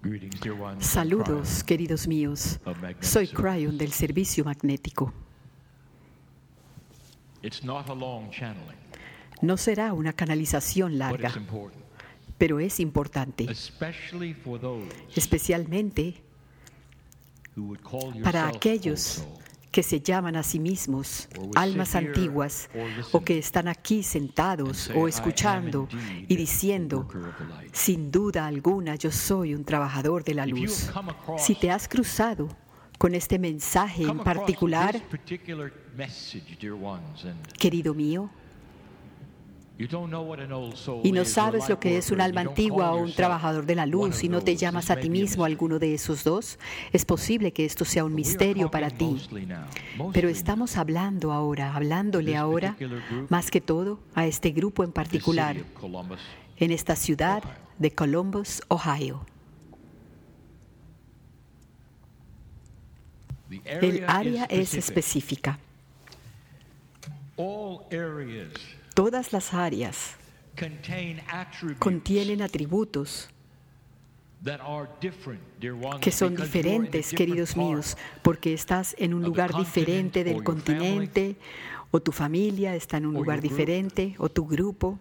Saludos, queridos míos. Soy Cryon del servicio magnético. No será una canalización larga, pero es importante, especialmente para aquellos que se llaman a sí mismos almas antiguas o que están aquí sentados o escuchando y diciendo, sin duda alguna, yo soy un trabajador de la luz. Si te has cruzado con este mensaje en particular, querido mío, y no sabes lo que es un alma antigua o un trabajador de la luz y no te llamas a ti mismo alguno de esos dos, es posible que esto sea un misterio para ti. Pero estamos hablándole ahora, más que todo, a este grupo en particular, en esta ciudad de Columbus, Ohio. El área es específica. Todas las áreas contienen atributos que son diferentes, queridos míos, porque estás en un lugar diferente del continente, o tu familia está en un lugar diferente, o tu grupo,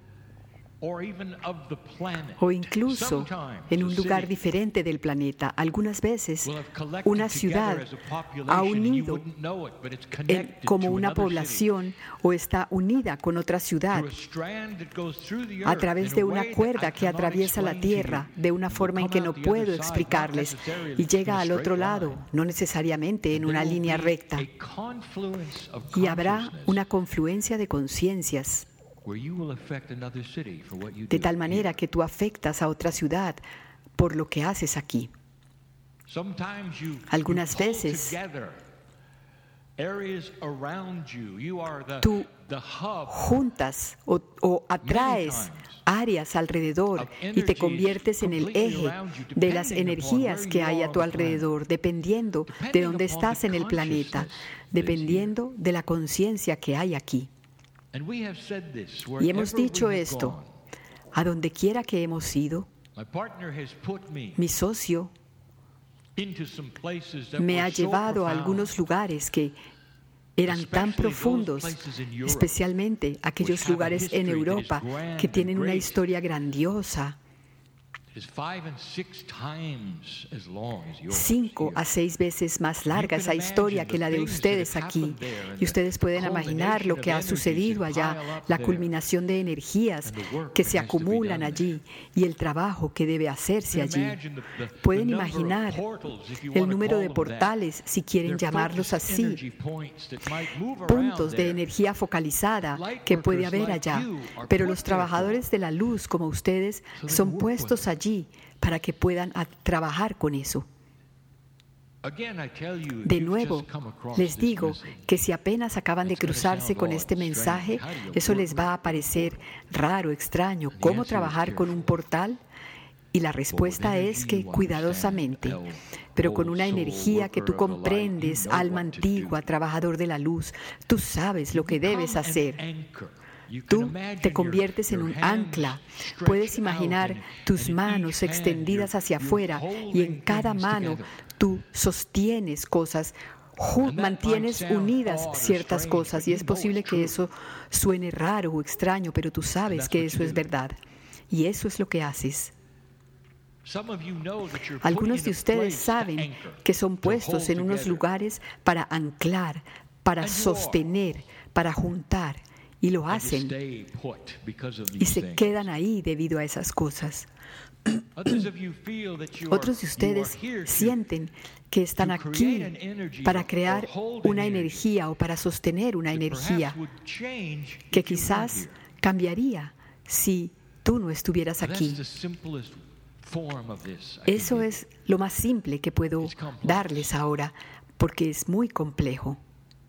o incluso en un lugar diferente del planeta. Algunas veces una ciudad ha unido como una población o está unida con otra ciudad a través de una cuerda que atraviesa la tierra de una forma en que no puedo explicarles y llega al otro lado, no necesariamente en una línea recta. Y habrá una confluencia de conciencias de tal manera que tú afectas a otra ciudad por lo que haces aquí. Algunas veces tú juntas o atraes áreas alrededor y te conviertes en el eje de las energías que hay a tu alrededor, dependiendo de dónde estás en el planeta, dependiendo de la conciencia que hay aquí. Y hemos dicho esto, a donde quiera que hemos ido, mi socio me ha llevado a algunos lugares que eran tan profundos, especialmente aquellos lugares en Europa que tienen una historia grandiosa, 5 a 6 veces más larga esa historia que la de ustedes aquí. Y ustedes pueden imaginar lo que ha sucedido allá, la culminación de energías que se acumulan allí y el trabajo que debe hacerse allí. Pueden imaginar el número de portales, si quieren llamarlos así, puntos de energía focalizada que puede haber allá. Pero los trabajadores de la luz como ustedes son puestos allí para que puedan trabajar con eso. De nuevo, les digo que si apenas acaban de cruzarse con este mensaje, eso les va a parecer raro, extraño. ¿Cómo trabajar con un portal? Y la respuesta es que cuidadosamente, pero con una energía que tú comprendes, alma antigua, trabajador de la luz, tú sabes lo que debes hacer. Tú te conviertes en un ancla. Puedes imaginar tus manos extendidas hacia afuera y en cada mano tú sostienes cosas, mantienes unidas ciertas cosas y es posible que eso suene raro o extraño, pero tú sabes que eso es verdad y eso es lo que haces. Algunos de ustedes saben que son puestos en unos lugares para anclar, para sostener, para juntar. Y lo hacen y se quedan ahí debido a esas cosas. Otros de ustedes sienten que están aquí para crear una energía o para sostener una energía que quizás cambiaría si tú no estuvieras aquí. Eso es lo más simple que puedo darles ahora, porque es muy complejo.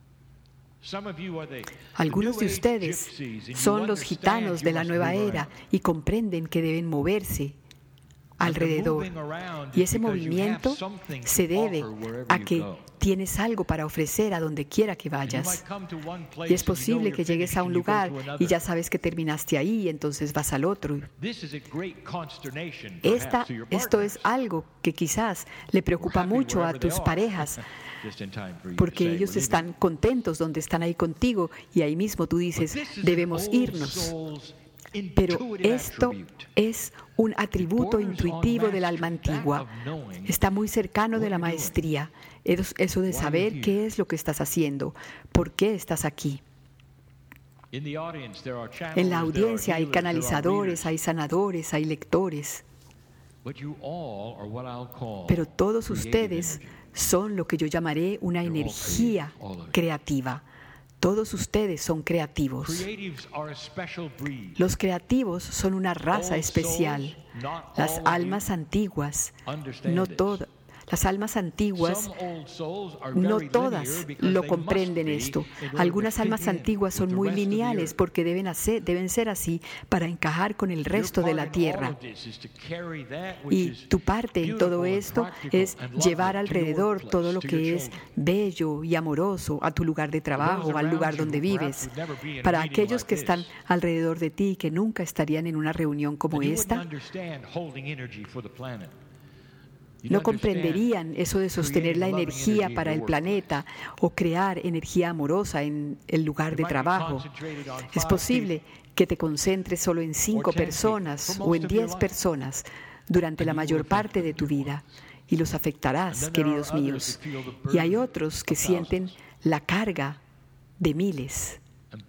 Algunos de ustedes son los gitanos de la nueva era y comprenden que deben moverse alrededor. Y ese movimiento se debe a que tienes algo para ofrecer a donde quiera que vayas. Y es posible que llegues a un lugar y ya sabes que terminaste ahí y entonces vas al otro. Esto es algo que quizás le preocupa mucho a tus parejas, porque ellos están contentos donde están ahí contigo y ahí mismo tú dices, debemos irnos. Pero esto es un atributo intuitivo del alma antigua. Está muy cercano de la maestría. Eso de saber qué es lo que estás haciendo, por qué estás aquí. En la audiencia hay canalizadores, hay sanadores, hay lectores. Pero todos ustedes son lo que yo llamaré una energía creativa. Todos ustedes son creativos. Los creativos son una raza especial. Las almas antiguas, las almas antiguas, no todas lo comprenden esto. Algunas almas antiguas son muy lineales porque deben ser así para encajar con el resto de la tierra. Y tu parte en todo esto es llevar alrededor todo lo que es bello y amoroso a tu lugar de trabajo, al lugar donde vives. Para aquellos que están alrededor de ti y que nunca estarían en una reunión como esta, no comprenderían eso de sostener la energía para el planeta o crear energía amorosa en el lugar de trabajo. Es posible que te concentres solo en 5 personas o en 10 personas durante la mayor parte de tu vida y los afectarás, queridos míos. Y hay otros que sienten la carga de miles.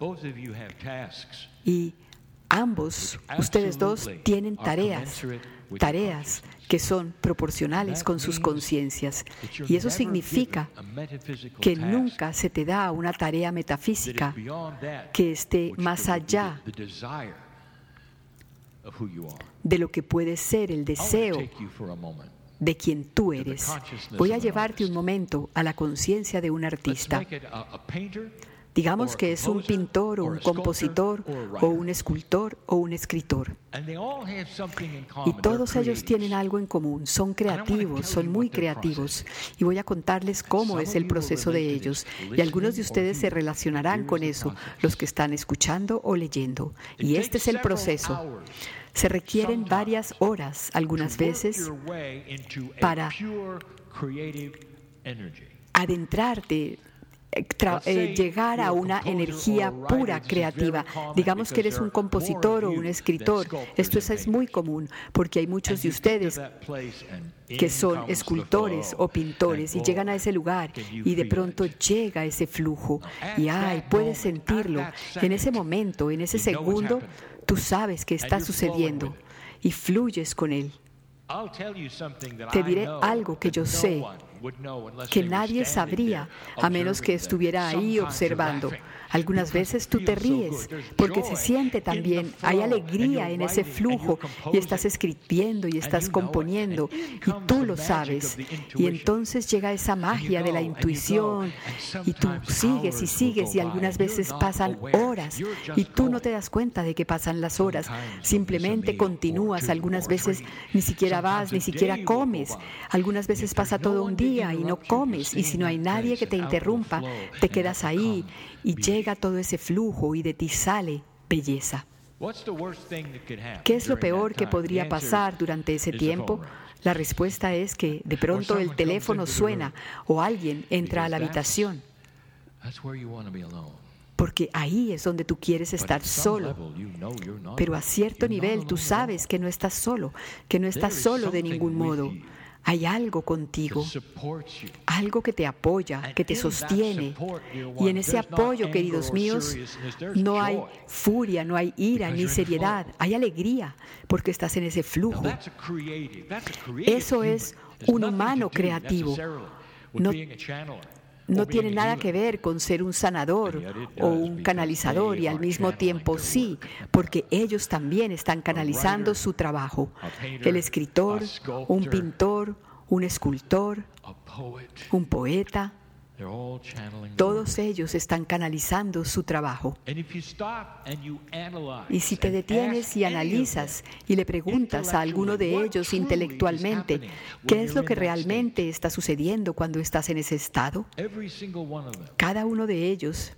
Y ambos, ustedes dos, tienen tareas que son proporcionales con sus conciencias. Y eso significa que nunca se te da una tarea metafísica que esté más allá de lo que puede ser el deseo de quien tú eres. Voy a llevarte un momento a la conciencia de un artista. Digamos que es un pintor o un compositor o un escultor o un escritor. Y todos ellos tienen algo en común, son creativos, son muy creativos. Y voy a contarles cómo es el proceso de ellos. Y algunos de ustedes se relacionarán con eso, los que están escuchando o leyendo. Y este es el proceso. Se requieren varias horas, algunas veces, para adentrarte, llegar a una energía pura creativa. Digamos que eres un compositor o un escritor. Esto es muy común porque hay muchos de ustedes que son escultores o pintores y llegan a ese lugar y de pronto llega ese flujo y puedes sentirlo. En ese momento, en ese segundo, tú sabes que está sucediendo y fluyes con él. Te diré algo que yo sé, que nadie sabría a menos que estuviera ahí observando. Algunas veces tú te ríes porque se siente también, hay alegría en ese flujo y estás escribiendo y estás componiendo y tú lo sabes. Y entonces llega esa magia de la intuición y tú sigues y sigues y algunas veces pasan horas y tú no te das cuenta de que pasan las horas. Simplemente continúas, algunas veces ni siquiera vas, ni siquiera comes. Algunas veces pasa todo un día y no comes y si no hay nadie que te interrumpa, te quedas ahí y llega todo ese flujo y de ti sale belleza. ¿Qué es lo peor que podría pasar durante ese tiempo? La respuesta es que de pronto el teléfono suena o alguien entra a la habitación. Porque ahí es donde tú quieres estar solo. Pero a cierto nivel tú sabes que no estás solo, de ningún modo. Hay algo contigo, algo que te apoya, que te sostiene. Y en ese apoyo, queridos míos, no hay furia, no hay ira, ni seriedad. Hay alegría, porque estás en ese flujo. Eso es un humano creativo. No tiene nada que ver con ser un sanador o un canalizador y al mismo tiempo sí, porque ellos también están canalizando su trabajo. El escritor, un pintor, un escultor, un poeta Todos ellos están canalizando su trabajo. Y si te detienes y analizas y le preguntas a alguno de ellos intelectualmente qué es lo que realmente está sucediendo cuando estás en ese estado, cada uno de ellos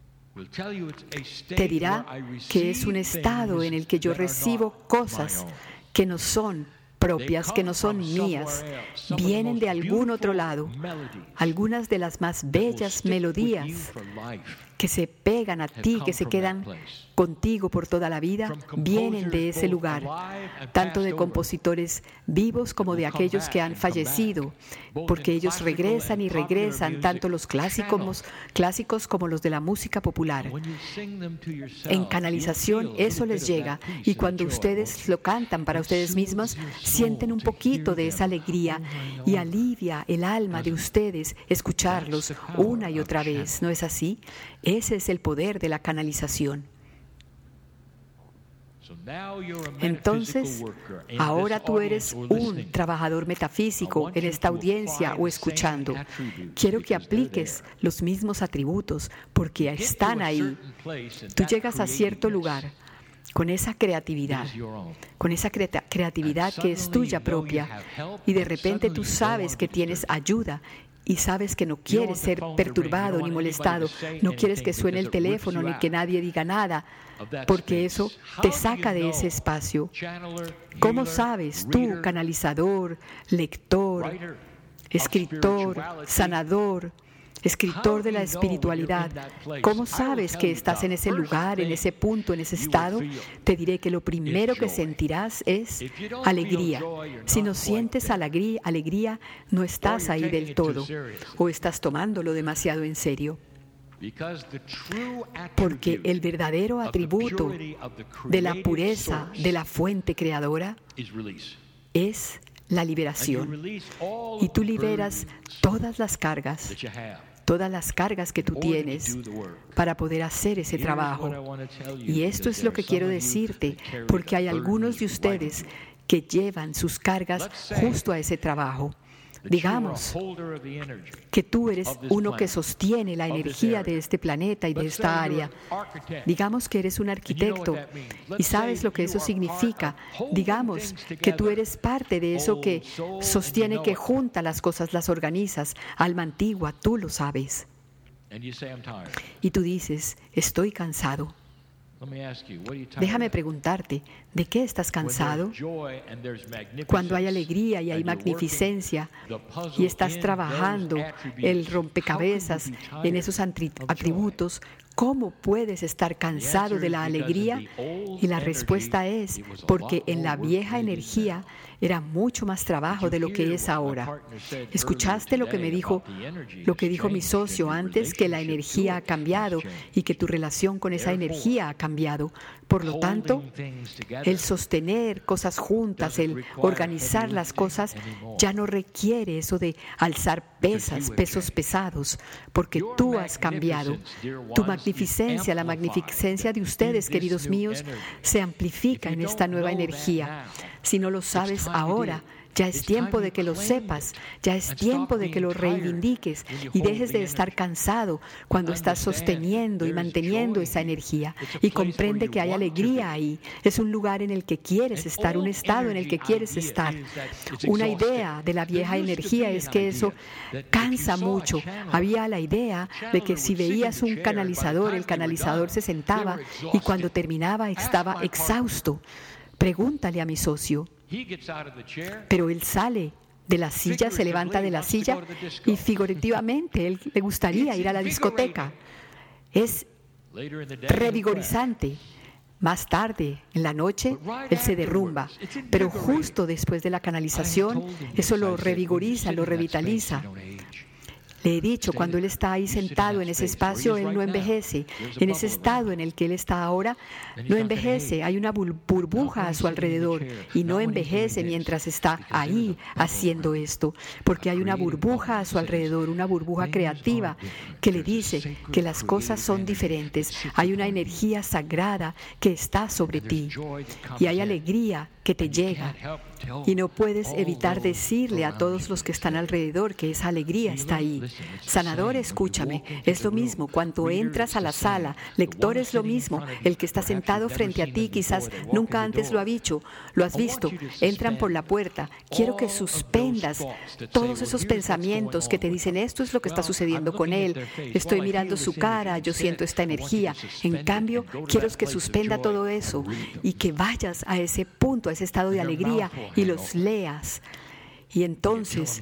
te dirá que es un estado en el que yo recibo cosas que no son propias, que no son mías, vienen de algún otro lado. Algunas de las más bellas melodías que se pegan a ti, que se quedan contigo por toda la vida, vienen de ese lugar, tanto de compositores vivos como de aquellos que han fallecido, porque ellos regresan y regresan, tanto los clásicos como los de la música popular. En canalización eso les llega, y cuando ustedes lo cantan para ustedes mismos, sienten un poquito de esa alegría y alivia el alma de ustedes escucharlos una y otra vez, ¿no es así? Ese es el poder de la canalización. Entonces, ahora tú eres un trabajador metafísico en esta audiencia o escuchando. Quiero que apliques los mismos atributos porque están ahí. Tú llegas a cierto lugar con esa creatividad que es tuya propia, y de repente tú sabes que tienes ayuda. Y sabes que no quieres ser perturbado ni molestado, no quieres que suene el teléfono ni que nadie diga nada, porque eso te saca de ese espacio. ¿Cómo sabes tú, canalizador, lector, escritor, sanador, escritor de la espiritualidad, cómo sabes que estás en ese lugar, en ese punto, en ese estado? Te diré que lo primero que sentirás es alegría. Si no sientes alegría, no estás ahí del todo, o estás tomándolo demasiado en serio. Porque el verdadero atributo de la pureza de la fuente creadora es la liberación. Y tú liberas todas las cargas que tú tienes para poder hacer ese trabajo. Y esto es lo que quiero decirte, porque hay algunos de ustedes que llevan sus cargas justo a ese trabajo. Digamos que tú eres uno que sostiene la energía de este planeta y de esta área. Digamos que eres un arquitecto y sabes lo que eso significa. Digamos que tú eres parte de eso que sostiene, que junta las cosas, las organizas. Alma antigua, tú lo sabes. Y tú dices, estoy cansado. Déjame preguntarte, ¿de qué estás cansado? Cuando hay alegría y hay magnificencia y estás trabajando el rompecabezas en esos atributos, ¿cómo puedes estar cansado de la alegría? Y la respuesta es porque en la vieja energía era mucho más trabajo de lo que es ahora. ¿Escuchaste lo que dijo mi socio antes? Que la energía ha cambiado y que tu relación con esa energía ha cambiado. Por lo tanto, el sostener cosas juntas, el organizar las cosas, ya no requiere eso de alzar pesos pesados, porque tú has cambiado. Tu magnificencia, la magnificencia de ustedes, queridos míos, se amplifica en esta nueva energía. Si no lo sabes ahora, ya es tiempo de que lo sepas, ya es tiempo de que lo reivindiques y dejes de estar cansado cuando estás sosteniendo y manteniendo esa energía. Y comprende que hay alegría ahí. Es un lugar en el que quieres estar, un estado en el que quieres estar. Una idea de la vieja energía es que eso cansa mucho. Había la idea de que si veías un canalizador, el canalizador se sentaba y cuando terminaba estaba exhausto. Pregúntale a mi socio. Pero él sale de la silla, se levanta de la silla y figurativamente él le gustaría ir a la discoteca. Es revigorizante. Más tarde, en la noche, él se derrumba. Pero justo después de la canalización, eso lo revigoriza, lo revitaliza. Le he dicho, cuando él está ahí sentado en ese espacio, él no envejece. En ese estado en el que él está ahora, no envejece. Hay una burbuja a su alrededor y no envejece mientras está ahí haciendo esto, porque hay una burbuja a su alrededor, una burbuja creativa que le dice que las cosas son diferentes. Hay una energía sagrada que está sobre ti y hay alegría que te llega y no puedes evitar decirle a todos los que están alrededor que esa alegría está ahí. Sanador, escúchame, es lo mismo cuando entras a la sala. Lector, es lo mismo. El que está sentado frente a ti quizás nunca antes lo has visto. Entran por la puerta. Quiero que suspendas todos esos pensamientos que te dicen esto es lo que está sucediendo con él. Estoy mirando su cara, yo siento esta energía. En cambio, quiero que suspenda todo eso y que vayas a ese punto, a ese estado de alegría y los leas. Y entonces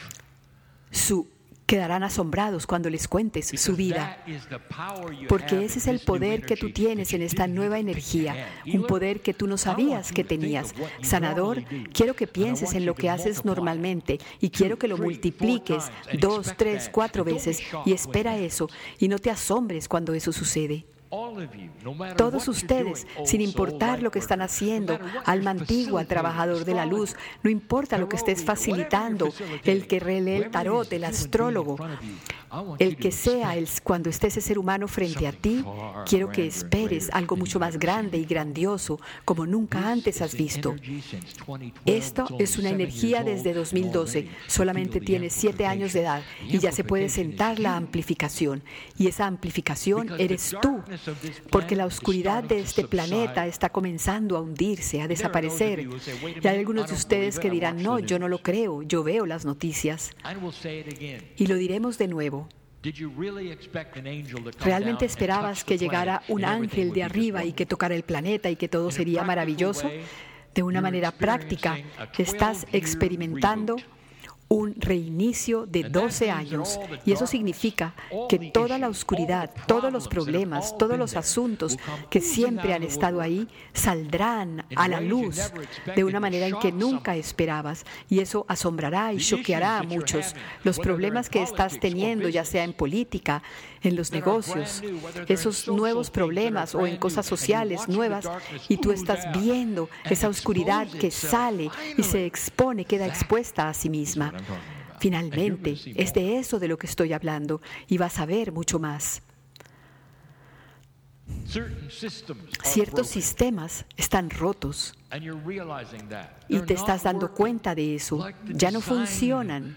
quedarán asombrados cuando les cuentes su vida, porque ese es el poder que tú tienes en esta nueva energía, un poder que tú no sabías que tenías. Sanador, quiero que pienses en lo que haces normalmente y quiero que lo multipliques 2, 3, 4 veces y espera eso y no te asombres cuando eso sucede. Todos ustedes, sin importar lo que están haciendo, alma antigua, trabajador de la luz, no importa lo que estés facilitando, el que relee el tarot, el astrólogo, el que sea, cuando esté ese ser humano frente a ti, quiero que esperes algo mucho más grande y grandioso, como nunca antes has visto. Esto es una energía desde 2012, solamente tienes 7 años de edad y ya se puede sentar la amplificación. Y esa amplificación eres tú. Porque la oscuridad de este planeta está comenzando a hundirse, a desaparecer. Y hay algunos de ustedes que dirán, no, yo no lo creo, yo veo las noticias. Y lo diremos de nuevo. ¿Realmente esperabas que llegara un ángel de arriba y que tocara el planeta y que todo sería maravilloso? De una manera práctica, estás experimentando un reinicio de 12 años. Y eso significa que toda la oscuridad, todos los problemas, todos los asuntos que siempre han estado ahí, saldrán a la luz de una manera en que nunca esperabas. Y eso asombrará y choqueará a muchos. Los problemas que estás teniendo, ya sea en política, en los negocios, esos nuevos problemas o en cosas sociales nuevas, y tú estás viendo esa oscuridad que sale y se expone, queda expuesta a sí misma. Finalmente, es de eso de lo que estoy hablando y vas a ver mucho más. Ciertos sistemas están rotos y te estás dando cuenta de eso. Ya no funcionan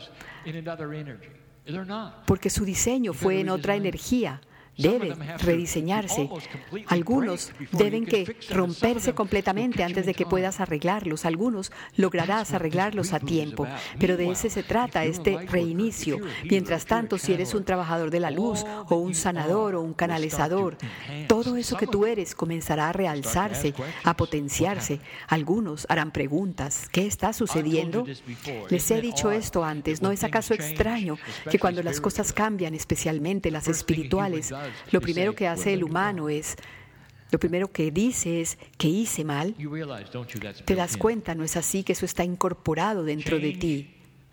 porque su diseño fue en otra energía. Debe rediseñarse. Algunos deben que romperse completamente antes de que puedas arreglarlos. Algunos lograrás arreglarlos a tiempo. Pero de ese se trata este reinicio. Mientras tanto, si eres un trabajador de la luz o un sanador o un canalizador, todo eso que tú eres comenzará a realzarse, a potenciarse. Algunos harán preguntas. ¿Qué está sucediendo? Les he dicho esto antes. ¿No es acaso extraño que cuando las cosas cambian, especialmente las espirituales, lo primero que hace el humano lo primero que dice es que hice mal? ¿Te das cuenta? ¿No es así que eso está incorporado dentro de ti?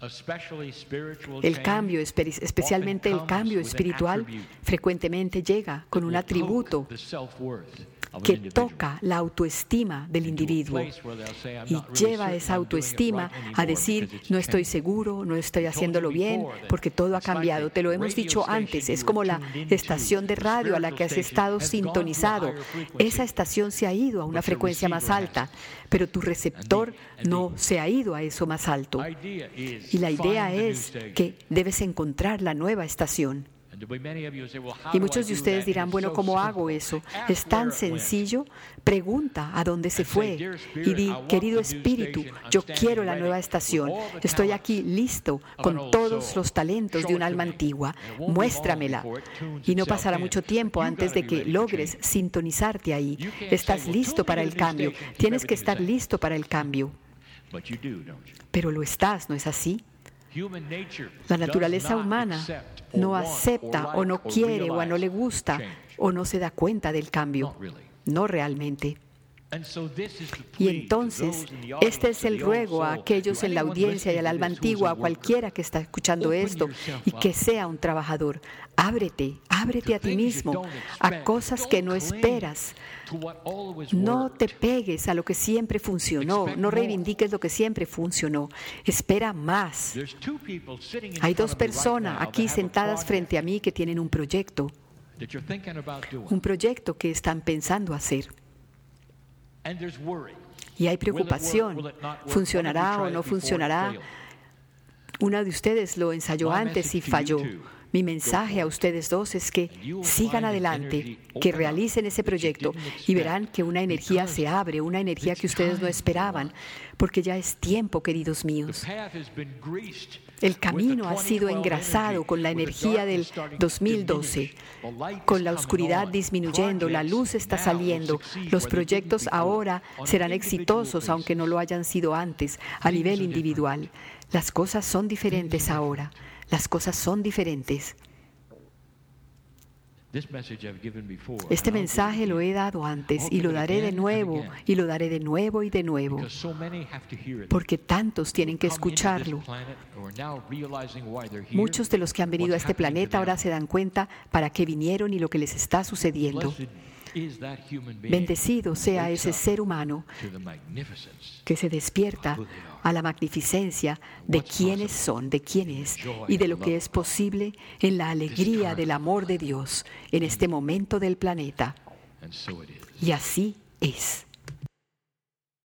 El cambio, especialmente el cambio espiritual, frecuentemente llega con un atributo que toca la autoestima del individuo y lleva esa autoestima a decir, no estoy seguro, no estoy haciéndolo bien, porque todo ha cambiado. Te lo hemos dicho antes, es como la estación de radio a la que has estado sintonizado. Esa estación se ha ido a una frecuencia más alta, pero tu receptor no se ha ido a eso más alto. Y la idea es que debes encontrar la nueva estación. Y muchos de ustedes dirán, bueno, ¿cómo hago eso? Es tan sencillo. Pregunta a dónde se fue y di, querido espíritu, yo quiero la nueva estación. Estoy aquí listo con todos los talentos de un alma antigua. Muéstramela. Y no pasará mucho tiempo antes de que logres sintonizarte ahí. Estás listo para el cambio. Tienes que estar listo para el cambio. Pero lo estás, ¿no es así? La naturaleza humana no acepta o no quiere o no le gusta o no se da cuenta del cambio. No realmente. Y entonces, este es el ruego a aquellos en la audiencia y al alma antigua, a cualquiera que está escuchando esto y que sea un trabajador. Ábrete a ti mismo, a cosas que no esperas. No te pegues a lo que siempre funcionó, no reivindiques lo que siempre funcionó. Espera más. Hay 2 personas aquí sentadas frente a mí que tienen un proyecto que están pensando hacer. Y hay preocupación. ¿Funcionará o no funcionará? Una de ustedes lo ensayó antes y falló. Mi mensaje a ustedes dos es que sigan adelante, que realicen ese proyecto y verán que una energía se abre, una energía que ustedes no esperaban, porque ya es tiempo, queridos míos. El camino ha sido engrasado con la energía del 2012, con la oscuridad disminuyendo, la luz está saliendo. Los proyectos ahora serán exitosos, aunque no lo hayan sido antes, a nivel individual. Las cosas son diferentes ahora. Las cosas son diferentes. Este mensaje lo he dado antes y lo daré de nuevo y lo daré de nuevo y de nuevo, porque tantos tienen que escucharlo. Muchos de los que han venido a este planeta ahora se dan cuenta para qué vinieron y lo que les está sucediendo. Bendecido sea ese ser humano que se despierta a la magnificencia de quiénes son, de quién es y de lo que es posible en la alegría del amor de Dios en este momento del planeta. Y así es.